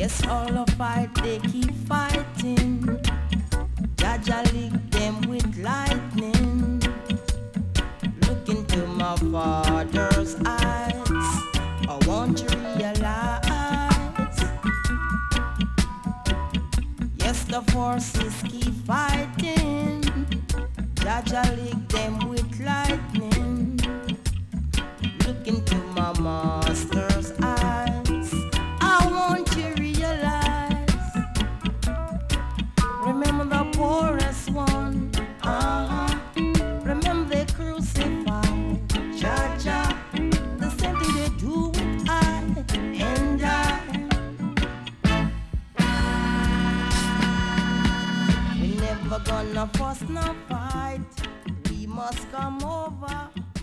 Yes, all the fight they keep fighting. Jaja lick them with lightning. Look into my father's eyes. I want to realize. Yes, the forces keep fighting. Jaja lick them with lightning. Look into my master's eyes. I want to realize. Remember the poorest one. Remember they crucified Jaja. The same thing they do with I and I. We never gonna fuss no fight. We must come over.